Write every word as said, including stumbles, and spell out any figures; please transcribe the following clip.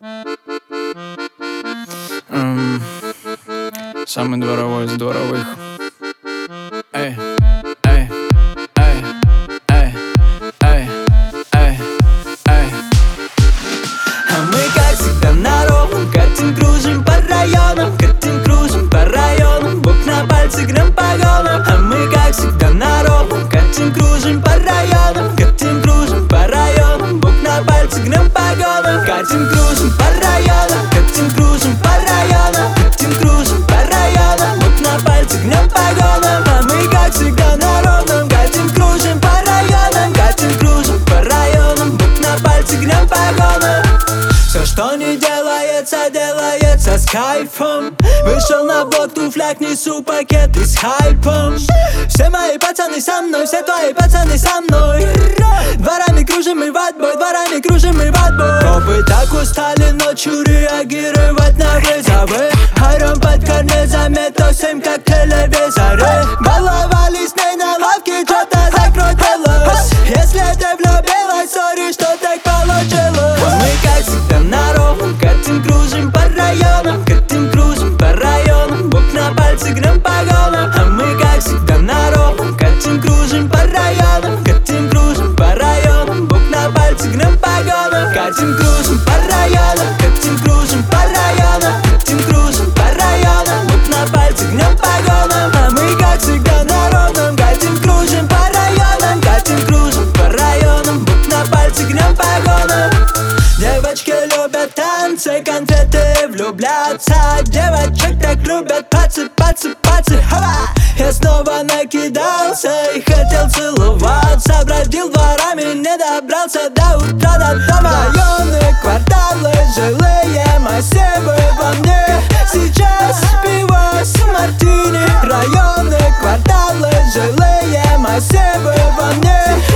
Эм, самый дворовой из дворовых. Эй, эй, эй, эй, эй, эй, эй. А мы, как всегда, на ровном катим, кружим по районам, катим, кружим по районам, бук на пальце, грем погонам. А мы, как всегда, на ровном катим, кружим по районам, катим, кружим по районам, бук на пальце, грем погонам. Катим, кружим по районам, катим, кружим по районам, катим, кружим по районам, бук на пальце, грем погонам. А мы, как всегда, на ровном катим, кружим по районам, катим, кружим по районам, бук на пальце, грем погонам. Все, что не делается, делается с кайфом. Вышел на блок, в туфлях несу пакеты с хайпом. Все мои пацаны со мной, все твои пацаны со мной. Дворами кружим мы в отбой, дворами кружим мы в отбой. Копы так устали ночью реагировать на вызовы. Орем под корней, замето семь как телевизоры. Баловались с ней на лавке, что-то закрутилось. Если ты влюбилась, сори, что так получилось. А мы, как всегда, на ровном катим, кружим по районам, катим, кружим по районам, бук на пальце, грем погонам. А мы, как всегда, на ровном катим, кружим по районам, катим, кружим по районам, бук на пальце, грем погонам. Катим, кружим по районам, катим, кружим по районам, катим, кружим по районам, бук на пальце, грем погонам. А мы, как всегда, на ровном катим, кружим по районам, катим, кружим по районам, бук на пальце, грем погонам. Девочки любят танцы, конфеты, влюбляться. Девочек так любят пацы, пацы, пацы, хава! Я снова накидался и хотел целоваться. Бродил дворами, не добрался до утра, до дома. Районы, кварталы, жилые массивы во мне. Сейчас пиво с мартини. Районы, кварталы, жилые массивы во мне.